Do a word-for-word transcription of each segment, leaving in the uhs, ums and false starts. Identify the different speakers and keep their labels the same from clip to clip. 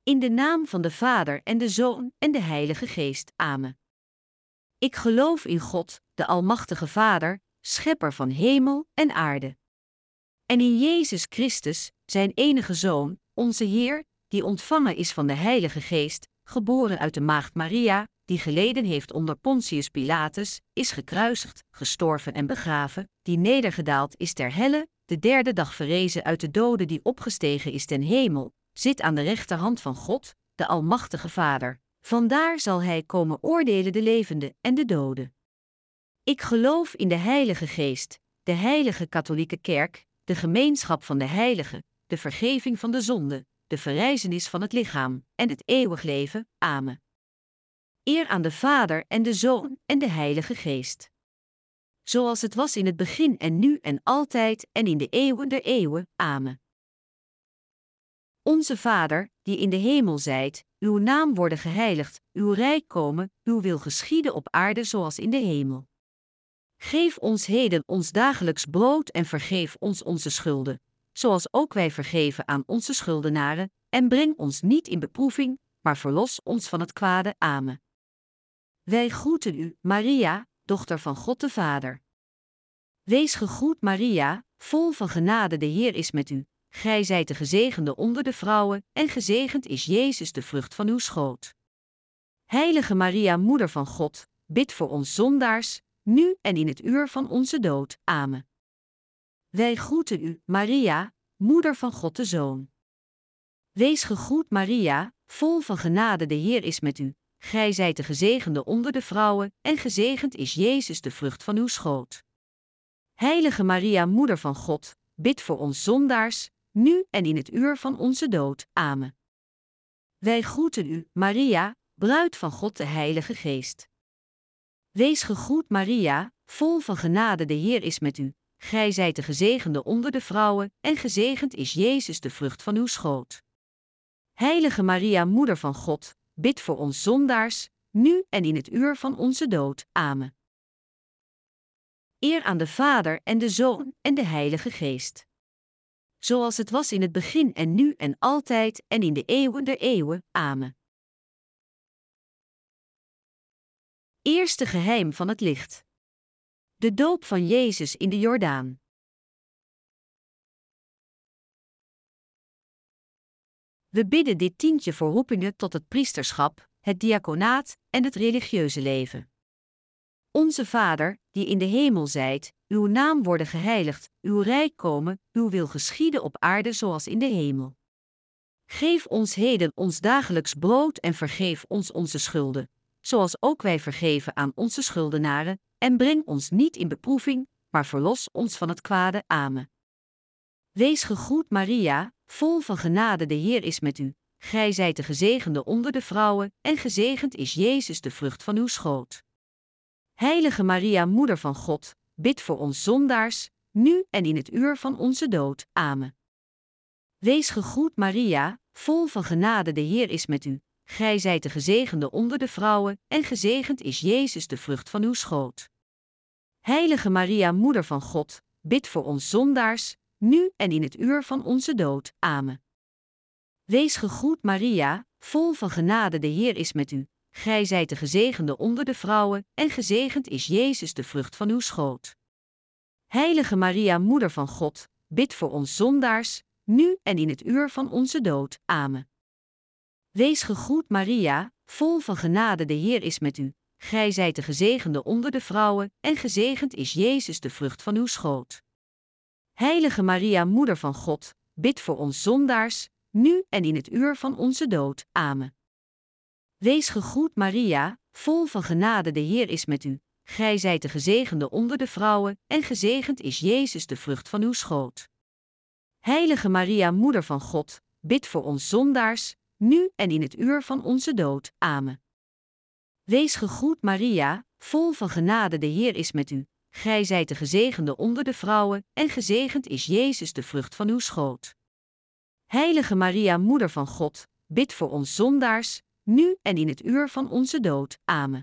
Speaker 1: In de naam van de Vader en de Zoon en de Heilige Geest. Amen. Ik geloof in God, de Almachtige Vader, schepper van hemel en aarde. En in Jezus Christus, zijn enige Zoon, onze Heer, die ontvangen is van de Heilige Geest, geboren uit de maagd Maria, die geleden heeft onder Pontius Pilatus, is gekruisigd, gestorven en begraven, die nedergedaald is ter helle, de derde dag verrezen uit de doden, die opgestegen is ten hemel, zit aan de rechterhand van God, de Almachtige Vader. Vandaar zal hij komen oordelen de levenden en de doden. Ik geloof in de Heilige Geest, de heilige katholieke kerk, de gemeenschap van de heiligen, de vergeving van de zonden, de verrijzenis van het lichaam en het eeuwig leven. Amen. Eer aan de Vader en de Zoon en de Heilige Geest. Zoals het was in het begin en nu en altijd en in de eeuwen der eeuwen. Amen. Onze Vader, die in de hemel zijt, uw naam worden geheiligd, uw rijk komen, uw wil geschieden op aarde zoals in de hemel. Geef ons heden ons dagelijks brood en vergeef ons onze schulden, zoals ook wij vergeven aan onze schuldenaren, en breng ons niet in beproeving, maar verlos ons van het kwade. Amen. Wij groeten u, Maria, dochter van God de Vader. Wees gegroet, Maria, vol van genade, de Heer is met u. Gij zijt de gezegende onder de vrouwen, en gezegend is Jezus, de vrucht van uw schoot. Heilige Maria, moeder van God, bid voor ons zondaars, nu en in het uur van onze dood. Amen. Wij groeten u, Maria, moeder van God de Zoon. Wees gegroet, Maria, vol van genade, de Heer is met u. Gij zijt de gezegende onder de vrouwen, en gezegend is Jezus, de vrucht van uw schoot. Heilige Maria, moeder van God, bid voor ons zondaars, nu en in het uur van onze dood. Amen. Wij groeten u, Maria, bruid van God de Heilige Geest. Wees gegroet, Maria, vol van genade, de Heer is met u. Gij zijt de gezegende onder de vrouwen, en gezegend is Jezus, de vrucht van uw schoot. Heilige Maria, moeder van God, bid voor ons zondaars, nu en in het uur van onze dood. Amen. Eer aan de Vader en de Zoon en de Heilige Geest. Zoals het was in het begin en nu en altijd en in de eeuwen der eeuwen. Amen. Eerste geheim van het licht. De doop van Jezus in de Jordaan. We bidden dit tientje voor roepingen tot het priesterschap, het diaconaat en het religieuze leven. Onze Vader, die in de hemel zijt, uw naam worden geheiligd, uw rijk komen, uw wil geschieden op aarde zoals in de hemel. Geef ons heden ons dagelijks brood en vergeef ons onze schulden, zoals ook wij vergeven aan onze schuldenaren, en breng ons niet in beproeving, maar verlos ons van het kwade. Amen. Wees gegroet, Maria, vol van genade, de Heer is met u. Gij zijt de gezegende onder de vrouwen, en gezegend is Jezus, de vrucht van uw schoot. Heilige Maria, moeder van God, bid voor ons zondaars, nu en in het uur van onze dood. Amen. Wees gegroet, Maria, vol van genade, de Heer is met u. Gij zijt de gezegende onder de vrouwen, en gezegend is Jezus, de vrucht van uw schoot. Heilige Maria, moeder van God, bid voor ons zondaars, nu en in het uur van onze dood. Amen. Wees gegroet, Maria, vol van genade, de Heer is met u. Gij zijt de gezegende onder de vrouwen, en gezegend is Jezus, de vrucht van uw schoot. Heilige Maria, moeder van God, bid voor ons zondaars, nu en in het uur van onze dood. Amen. Wees gegroet, Maria, vol van genade, de Heer is met u. Gij zijt de gezegende onder de vrouwen, en gezegend is Jezus, de vrucht van uw schoot. Heilige Maria, moeder van God, bid voor ons zondaars, nu en in het uur van onze dood. Amen. Wees gegroet, Maria, vol van genade, de Heer is met u. Gij zijt de gezegende onder de vrouwen, en gezegend is Jezus, de vrucht van uw schoot. Heilige Maria, moeder van God, bid voor ons zondaars, nu en in het uur van onze dood. Amen. Wees gegroet, Maria, vol van genade, de Heer is met u. Gij zijt de gezegende onder de vrouwen, en gezegend is Jezus, de vrucht van uw schoot. Heilige Maria, moeder van God, bid voor ons zondaars, nu en in het uur van onze dood. Amen.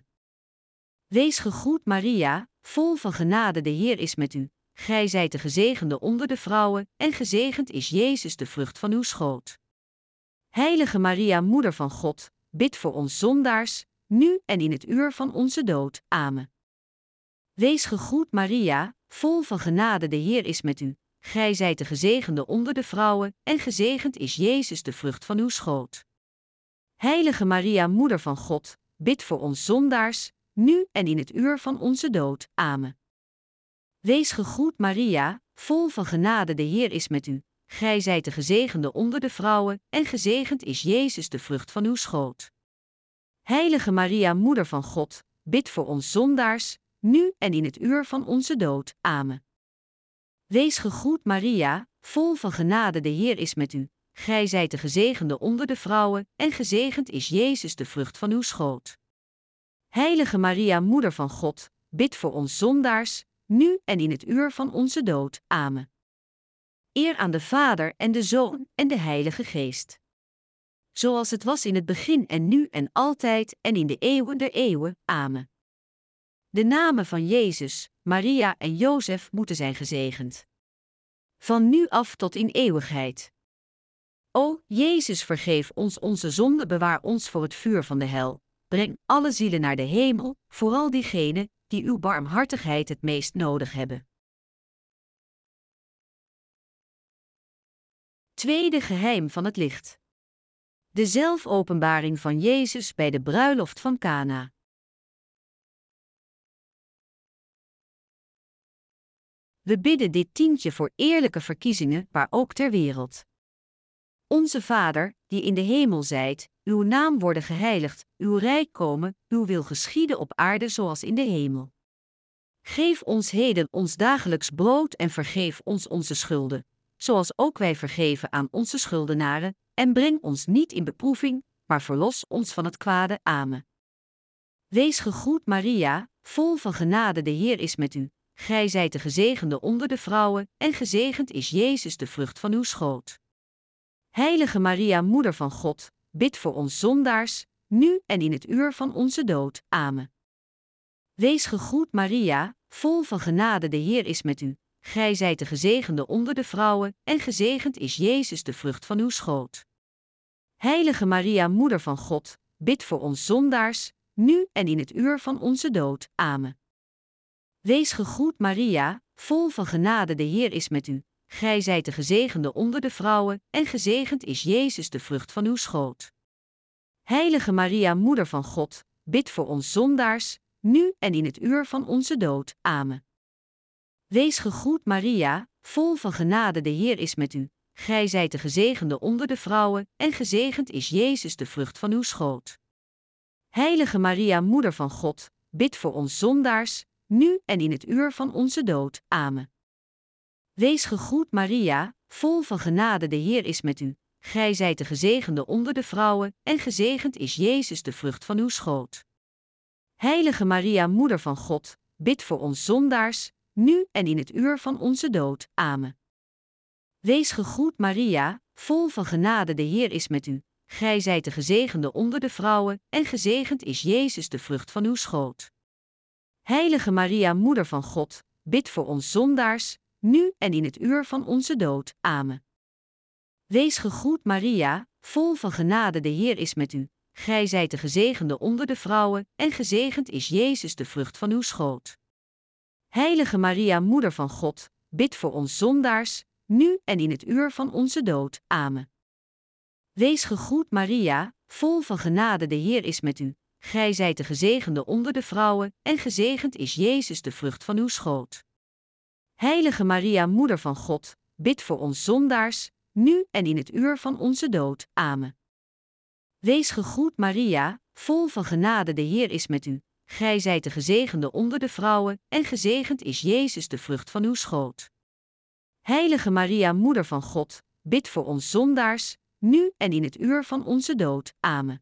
Speaker 1: Wees gegroet, Maria, vol van genade, de Heer is met u. Gij zijt de gezegende onder de vrouwen, en gezegend is Jezus, de vrucht van uw schoot. Heilige Maria, Moeder van God, bid voor ons zondaars, nu en in het uur van onze dood. Amen. Wees gegroet Maria, vol van genade, de Heer is met u. Gij zijt de gezegende onder de vrouwen, en gezegend is Jezus, de vrucht van uw schoot. Heilige Maria, Moeder van God, bid voor ons zondaars, nu en in het uur van onze dood. Amen. Wees gegroet Maria, vol van genade, de Heer is met u. Gij zijt de gezegende onder de vrouwen, en gezegend is Jezus, de vrucht van uw schoot. Heilige Maria, Moeder van God, bid voor ons zondaars, nu en in het uur van onze dood. Amen. Wees gegroet Maria, vol van genade, de Heer is met u. Gij zijt de gezegende onder de vrouwen, en gezegend is Jezus, de vrucht van uw schoot. Heilige Maria, Moeder van God, bid voor ons zondaars, nu en in het uur van onze dood. Amen. Eer aan de Vader en de Zoon en de Heilige Geest. Zoals het was in het begin en nu en altijd en in de eeuwen der eeuwen. Amen. De namen van Jezus, Maria en Jozef moeten zijn gezegend. Van nu af tot in eeuwigheid. O, Jezus, vergeef ons onze zonde, bewaar ons voor het vuur van de hel. Breng alle zielen naar de hemel, vooral diegenen die uw barmhartigheid het meest nodig hebben. Tweede geheim van het licht. De zelfopenbaring van Jezus bij de bruiloft van Kana. We bidden dit tientje voor eerlijke verkiezingen, waar ook ter wereld. Onze Vader, die in de hemel zijt, uw naam worden geheiligd, uw rijk komen, uw wil geschieden op aarde zoals in de hemel. Geef ons heden ons dagelijks brood en vergeef ons onze schulden, zoals ook wij vergeven aan onze schuldenaren, en breng ons niet in beproeving, maar verlos ons van het kwade. Amen. Wees gegroet Maria, vol van genade, de Heer is met u. Gij zijt de gezegende onder de vrouwen, en gezegend is Jezus, de vrucht van uw schoot. Heilige Maria, Moeder van God, bid voor ons zondaars, nu en in het uur van onze dood. Amen. Wees gegroet Maria, vol van genade, de Heer is met u. Gij zijt de gezegende onder de vrouwen, en gezegend is Jezus, de vrucht van uw schoot. Heilige Maria, Moeder van God, bid voor ons zondaars, nu en in het uur van onze dood. Amen. Wees gegroet Maria, vol van genade, de Heer is met u. Gij zijt de gezegende onder de vrouwen, en gezegend is Jezus, de vrucht van uw schoot. Heilige Maria, Moeder van God, bid voor ons zondaars, nu en in het uur van onze dood. Amen. Wees gegroet Maria, vol van genade, de Heer is met u. Gij zijt de gezegende onder de vrouwen, en gezegend is Jezus, de vrucht van uw schoot. Heilige Maria, Moeder van God, bid voor ons zondaars, nu en in het uur van onze dood. Amen. Wees gegroet Maria, vol van genade, de Heer is met u. Gij zijt de gezegende onder de vrouwen, en gezegend is Jezus, de vrucht van uw schoot. Heilige Maria, Moeder van God, bid voor ons zondaars, nu en in het uur van onze dood. Amen. Wees gegroet Maria, vol van genade, de Heer is met u. Gij zijt de gezegende onder de vrouwen, en gezegend is Jezus, de vrucht van uw schoot. Heilige Maria, Moeder van God, bid voor ons zondaars, nu en in het uur van onze dood. Amen. Wees gegroet Maria, vol van genade, de Heer is met u. Gij zijt de gezegende onder de vrouwen, en gezegend is Jezus, de vrucht van uw schoot. Heilige Maria, Moeder van God, bid voor ons zondaars, nu en in het uur van onze dood. Amen. Wees gegroet Maria, vol van genade, de Heer is met u. Gij zijt de gezegende onder de vrouwen, en gezegend is Jezus, de vrucht van uw schoot. Heilige Maria, Moeder van God, bid voor ons zondaars, nu en in het uur van onze dood. Amen. Wees gegroet Maria, vol van genade, de Heer is met u. Gij zijt de gezegende onder de vrouwen, en gezegend is Jezus, de vrucht van uw schoot. Heilige Maria, Moeder van God, bid voor ons zondaars, nu en in het uur van onze dood. Amen.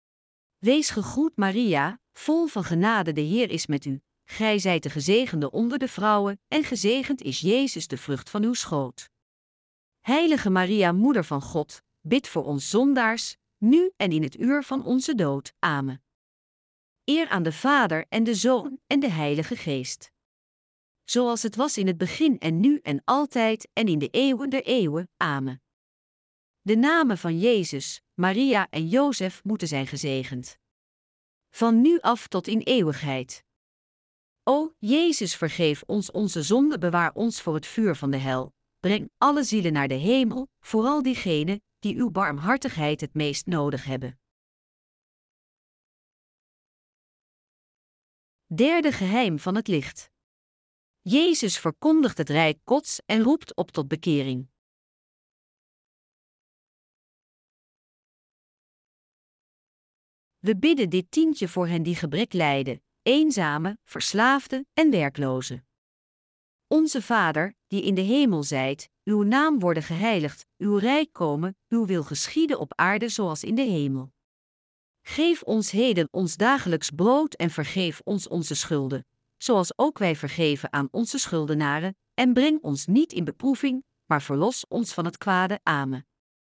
Speaker 1: Wees gegroet Maria, vol van genade, de Heer is met u. Gij zijt de gezegende onder de vrouwen, en gezegend is Jezus, de vrucht van uw schoot. Heilige Maria, Moeder van God, bid voor ons zondaars, nu en in het uur van onze dood. Amen. Eer aan de Vader en de Zoon en de Heilige Geest. Zoals het was in het begin en nu en altijd en in de eeuwen der eeuwen. Amen. De namen van Jezus, Maria en Jozef moeten zijn gezegend. Van nu af tot in eeuwigheid. O, Jezus, vergeef ons onze zonde, bewaar ons voor het vuur van de hel. Breng alle zielen naar de hemel, vooral diegenen die uw barmhartigheid het meest nodig hebben. Derde geheim van het licht. Jezus verkondigt het rijk Gods en roept op tot bekering. We bidden dit tientje voor hen die gebrek lijden, eenzame, verslaafde en werkloze. Onze Vader, die in de hemel zijt, uw naam worden geheiligd, uw rijk komen, uw wil geschieden op aarde zoals in de hemel. Geef ons heden ons dagelijks brood en vergeef ons onze schulden, zoals ook wij vergeven aan onze schuldenaren, en breng ons niet in beproeving, maar verlos ons van het kwade. Amen.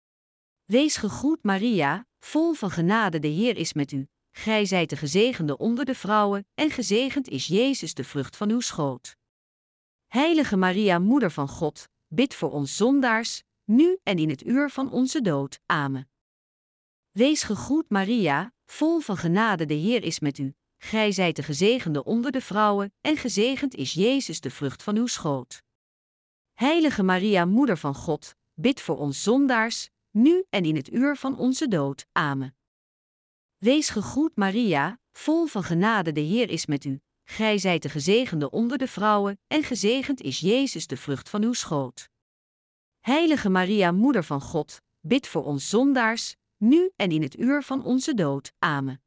Speaker 1: Wees gegroet Maria, vol van genade, de Heer is met u. Gij zijt de gezegende onder de vrouwen, en gezegend is Jezus, de vrucht van uw schoot. Heilige Maria, Moeder van God, bid voor ons zondaars, nu en in het uur van onze dood. Amen. Wees gegroet Maria, vol van genade, de Heer is met u. Gij zijt de gezegende onder de vrouwen, en gezegend is Jezus, de vrucht van uw schoot. Heilige Maria, Moeder van God, bid voor ons zondaars, nu en in het uur van onze dood. Amen. Wees gegroet Maria, vol van genade, de Heer is met u. Gij zijt de gezegende onder de vrouwen, en gezegend is Jezus, de vrucht van uw schoot. Heilige Maria, Moeder van God, bid voor ons zondaars, nu en in het uur van onze dood. Amen.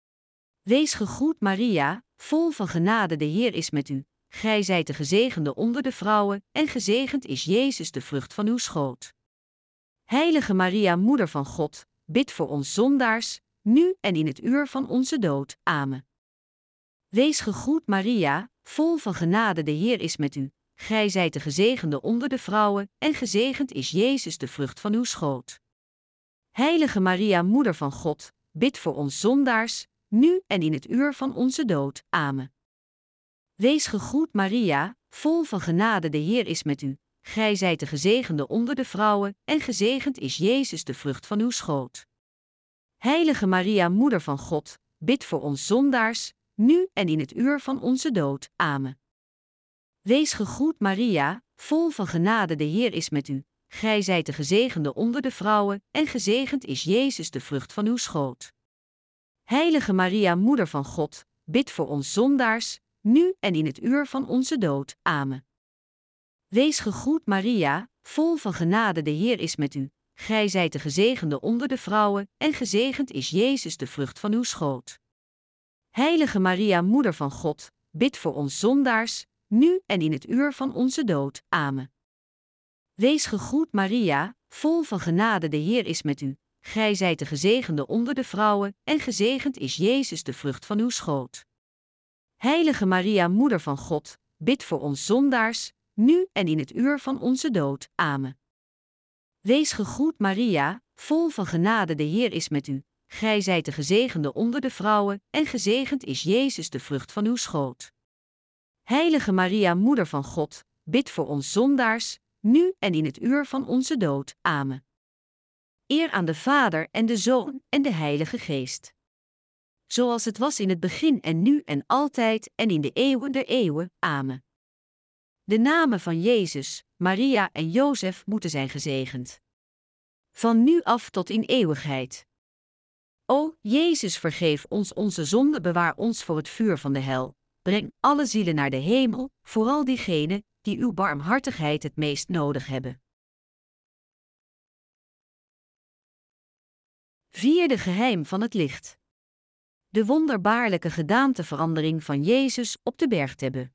Speaker 1: Wees gegroet Maria, vol van genade, de Heer is met u. Gij zijt de gezegende onder de vrouwen, en gezegend is Jezus, de vrucht van uw schoot. Heilige Maria, Moeder van God, bid voor ons zondaars, nu en in het uur van onze dood. Amen. Wees gegroet Maria, vol van genade, de Heer is met u. Gij zijt de gezegende onder de vrouwen, en gezegend is Jezus, de vrucht van uw schoot. Heilige Maria, Moeder van God, bid voor ons zondaars, nu en in het uur van onze dood. Amen. Wees gegroet Maria, vol van genade, de Heer is met u. Gij zijt de gezegende onder de vrouwen, en gezegend is Jezus, de vrucht van uw schoot. Heilige Maria, Moeder van God, bid voor ons zondaars, nu en in het uur van onze dood. Amen. Wees gegroet Maria, vol van genade, de Heer is met u. Gij zijt de gezegende onder de vrouwen, en gezegend is Jezus, de vrucht van uw schoot. Heilige Maria, Moeder van God, bid voor ons zondaars, nu en in het uur van onze dood. Amen. Wees gegroet Maria, vol van genade, de Heer is met u. Gij zijt de gezegende onder de vrouwen, en gezegend is Jezus, de vrucht van uw schoot. Heilige Maria, Moeder van God, bid voor ons zondaars, nu en in het uur van onze dood. Amen. Wees gegroet Maria, vol van genade, de Heer is met u. Gij zijt de gezegende onder de vrouwen, en gezegend is Jezus, de vrucht van uw schoot. Heilige Maria, Moeder van God, bid voor ons zondaars, nu en in het uur van onze dood. Amen. Wees gegroet Maria, vol van genade, de Heer is met u. Gij zijt de gezegende onder de vrouwen, en gezegend is Jezus, de vrucht van uw schoot. Heilige Maria, Moeder van God, bid voor ons zondaars, nu en in het uur van onze dood. Amen. Eer aan de Vader en de Zoon en de Heilige Geest. Zoals het was in het begin en nu en altijd en in de eeuwen der eeuwen. Amen. De namen van Jezus, Maria en Jozef moeten zijn gezegend. Van nu af tot in eeuwigheid. O, Jezus, vergeef ons onze zonde, bewaar ons voor het vuur van de hel. Breng alle zielen naar de hemel, vooral diegenen die uw barmhartigheid het meest nodig hebben. Vierde geheim van het licht. De wonderbaarlijke gedaanteverandering van Jezus op de bergtebbe.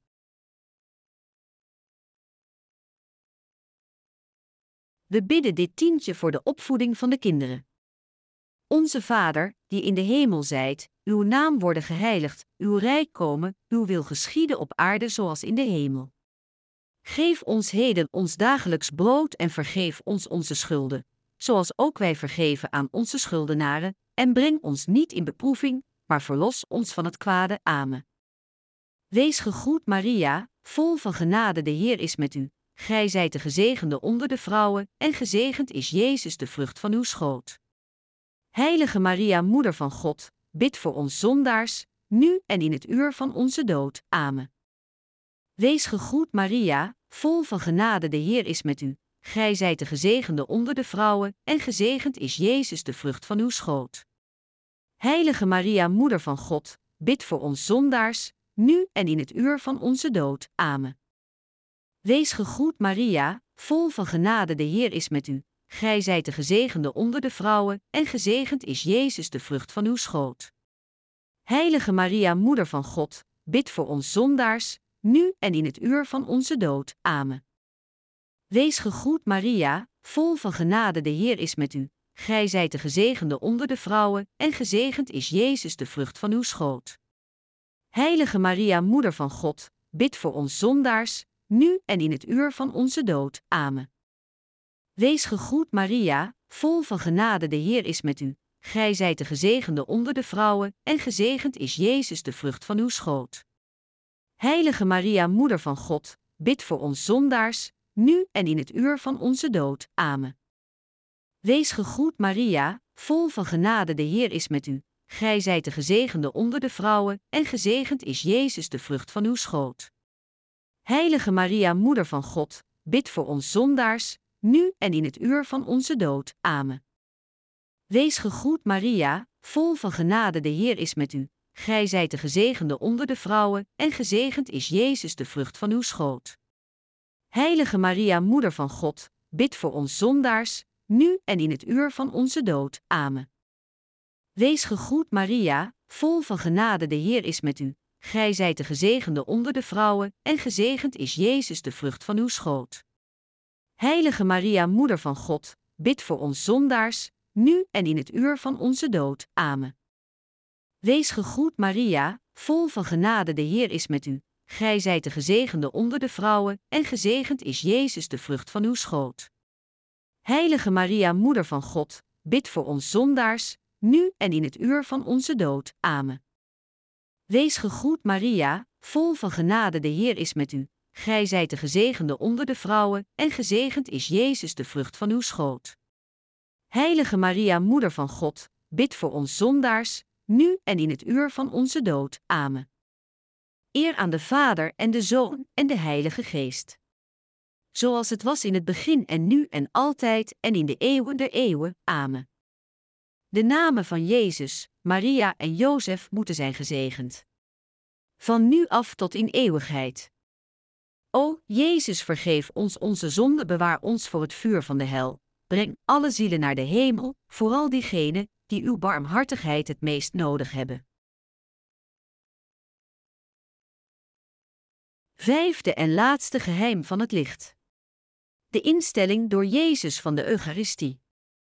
Speaker 1: We bidden dit tientje voor de opvoeding van de kinderen. Onze Vader, die in de hemel zijt, uw naam worden geheiligd, uw rijk komen, uw wil geschieden op aarde zoals in de hemel. Geef ons heden ons dagelijks brood en vergeef ons onze schulden, zoals ook wij vergeven aan onze schuldenaren, en breng ons niet in beproeving, maar verlos ons van het kwade. Amen. Wees gegroet Maria, vol van genade, de Heer is met u. Gij zijt de gezegende onder de vrouwen, en gezegend is Jezus, de vrucht van uw schoot. Heilige Maria, Moeder van God, bid voor ons zondaars, nu en in het uur van onze dood. Amen. Wees gegroet Maria, vol van genade, de Heer is met u. Gij zijt de gezegende onder de vrouwen, en gezegend is Jezus, de vrucht van uw schoot. Heilige Maria, Moeder van God, bid voor ons zondaars, nu en in het uur van onze dood. Amen. Wees gegroet Maria, vol van genade, de Heer is met u. Gij zijt de gezegende onder de vrouwen, en gezegend is Jezus, de vrucht van uw schoot. Heilige Maria, Moeder van God, bid voor ons zondaars, nu en in het uur van onze dood. Amen. Wees gegroet Maria, vol van genade, de Heer is met u. Gij zijt de gezegende onder de vrouwen, en gezegend is Jezus, de vrucht van uw schoot. Heilige Maria, Moeder van God, bid voor ons zondaars, nu en in het uur van onze dood. Amen. Wees gegroet Maria, vol van genade, de Heer is met u. Gij zijt de gezegende onder de vrouwen, en gezegend is Jezus, de vrucht van uw schoot. Heilige Maria, Moeder van God, bid voor ons zondaars, nu en in het uur van onze dood. Amen. Wees gegroet Maria, vol van genade, de Heer is met u. Gij zijt de gezegende onder de vrouwen, en gezegend is Jezus, de vrucht van uw schoot. Heilige Maria, Moeder van God, bid voor ons zondaars, nu en in het uur van onze dood. Amen. Wees gegroet Maria, vol van genade, de Heer is met u. Gij zijt de gezegende onder de vrouwen, en gezegend is Jezus, de vrucht van uw schoot. Heilige Maria, Moeder van God, bid voor ons zondaars, nu en in het uur van onze dood. Amen. Wees gegroet Maria, vol van genade, de Heer is met u. Gij zijt de gezegende onder de vrouwen, en gezegend is Jezus, de vrucht van uw schoot. Heilige Maria, Moeder van God, bid voor ons zondaars, nu en in het uur van onze dood. Amen. Wees gegroet Maria, vol van genade, de Heer is met u. Gij zijt de gezegende onder de vrouwen, en gezegend is Jezus, de vrucht van uw schoot. Heilige Maria, Moeder van God, bid voor ons zondaars, nu en in het uur van onze dood. Amen. Wees gegroet Maria, vol van genade, de Heer is met u. Gij zijt de gezegende onder de vrouwen, en gezegend is Jezus, de vrucht van uw schoot. Heilige Maria, Moeder van God, bid voor ons zondaars, nu en in het uur van onze dood. Amen. Eer aan de Vader en de Zoon en de Heilige Geest. Zoals het was in het begin en nu en altijd en in de eeuwen der eeuwen. Amen. De namen van Jezus, Maria en Jozef moeten zijn gezegend. Van nu af tot in eeuwigheid. O, Jezus, vergeef ons onze zonde, bewaar ons voor het vuur van de hel. Breng alle zielen naar de hemel, vooral diegenen die uw barmhartigheid het meest nodig hebben. Vijfde en laatste geheim van het licht. De instelling door Jezus van de Eucharistie.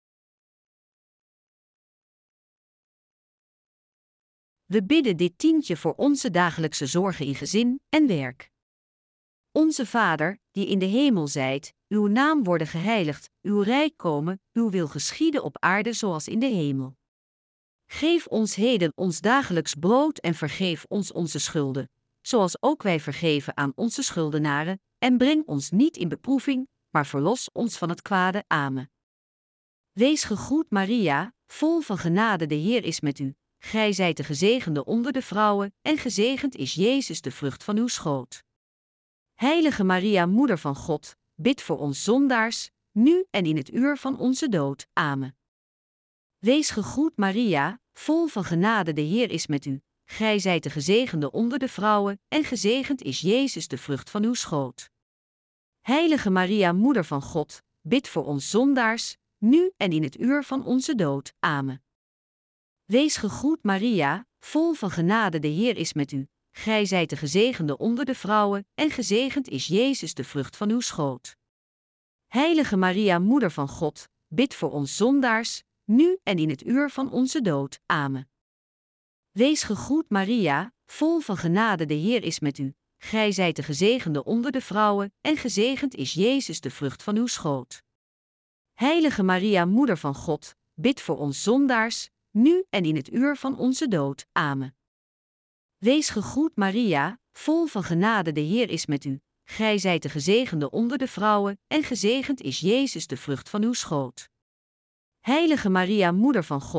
Speaker 1: We bidden dit tientje voor onze dagelijkse zorgen in gezin en werk. Onze Vader, die in de hemel zijt, uw naam worden geheiligd, uw rijk komen, uw wil geschieden op aarde zoals in de hemel. Geef ons heden ons dagelijks brood en vergeef ons onze schulden, zoals ook wij vergeven aan onze schuldenaren, en breng ons niet in beproeving, maar verlos ons van het kwade. Amen. Wees gegroet Maria, vol van genade, de Heer is met u. Gij zijt de gezegende onder de vrouwen, en gezegend is Jezus, de vrucht van uw schoot. Heilige Maria, Moeder van God, bid voor ons zondaars, nu en in het uur van onze dood. Amen. Wees gegroet Maria, vol van genade, de Heer is met u. Gij zijt de gezegende onder de vrouwen, en gezegend is Jezus, de vrucht van uw schoot. Heilige Maria, Moeder van God, bid voor ons zondaars, nu en in het uur van onze dood. Amen. Wees gegroet Maria, vol van genade, de Heer is met u. Gij zijt de gezegende onder de vrouwen, en gezegend is Jezus, de vrucht van uw schoot. Heilige Maria, Moeder van God, bid voor ons zondaars, nu en in het uur van onze dood. Amen. Wees gegroet Maria, vol van genade, de Heer is met u. Gij zijt de gezegende onder de vrouwen, en gezegend is Jezus, de vrucht van uw schoot. Heilige Maria, Moeder van God, bid voor ons zondaars, nu en in het uur van onze dood. Amen. Wees gegroet Maria, vol van genade, de Heer is met u. Gij zijt de gezegende onder de vrouwen, en gezegend is Jezus, de vrucht van uw schoot. Heilige Maria, Moeder van God,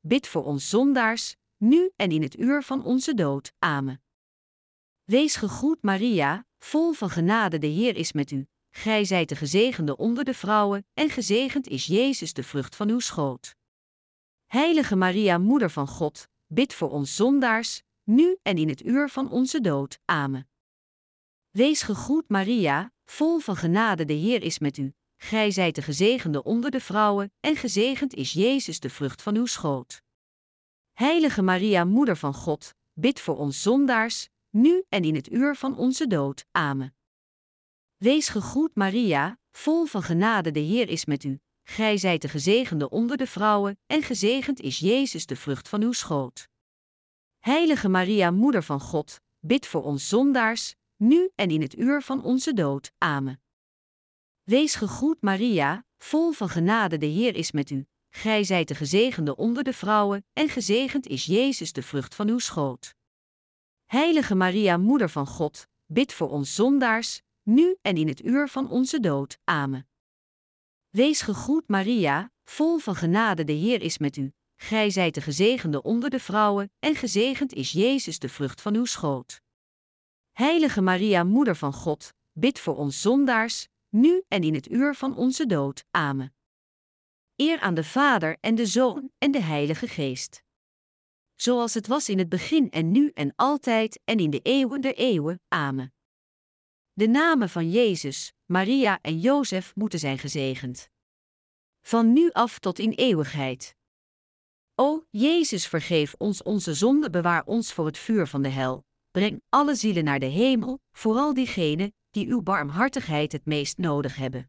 Speaker 1: bid voor ons zondaars, nu en in het uur van onze dood. Amen. Wees gegroet Maria, vol van genade, de Heer is met u. Gij zijt de gezegende onder de vrouwen, en gezegend is Jezus, de vrucht van uw schoot. Heilige Maria, Moeder van God, bid voor ons zondaars, nu en in het uur van onze dood. Amen. Wees gegroet Maria, vol van genade, de Heer is met u. Gij zijt de gezegende onder de vrouwen, en gezegend is Jezus, de vrucht van uw schoot. Heilige Maria, Moeder van God, bid voor ons zondaars, nu en in het uur van onze dood. Amen. Wees gegroet Maria, vol van genade, de Heer is met u. Gij zijt de gezegende onder de vrouwen, en gezegend is Jezus, de vrucht van uw schoot. Heilige Maria, Moeder van God, bid voor ons zondaars, nu en in het uur van onze dood. Amen. Wees gegroet Maria, vol van genade, de Heer is met u. Gij zijt de gezegende onder de vrouwen, en gezegend is Jezus, de vrucht van uw schoot. Heilige Maria, Moeder van God, bid voor ons zondaars, nu en in het uur van onze dood. Amen. Wees gegroet Maria, vol van genade, de Heer is met u. Gij zijt de gezegende onder de vrouwen, en gezegend is Jezus, de vrucht van uw schoot. Heilige Maria, Moeder van God, bid voor ons zondaars, nu en in het uur van onze dood. Amen. Eer aan de Vader en de Zoon en de Heilige Geest. Zoals het was in het begin en nu en altijd en in de eeuwen der eeuwen. Amen. De namen van Jezus, Maria en Jozef moeten zijn gezegend. Van nu af tot in eeuwigheid. O, Jezus, vergeef ons onze zonden, bewaar ons voor het vuur van de hel. Breng alle zielen naar de hemel, vooral diegenen die uw barmhartigheid het meest nodig hebben.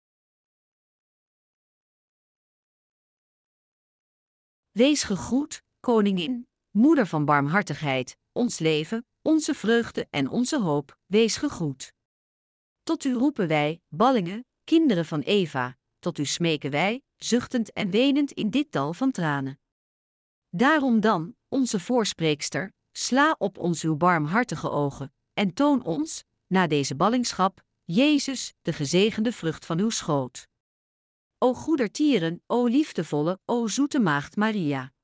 Speaker 1: Wees gegroet, Koningin, Moeder van barmhartigheid, ons leven, onze vreugde en onze hoop, wees gegroet. Tot u roepen wij, ballingen, kinderen van Eva, tot u smeken wij, zuchtend en wenend in dit dal van tranen. Daarom dan, onze voorspreekster, sla op ons uw barmhartige ogen, en toon ons, na deze ballingschap, Jezus, de gezegende vrucht van uw schoot. O goedertieren, o liefdevolle, o zoete maagd Maria.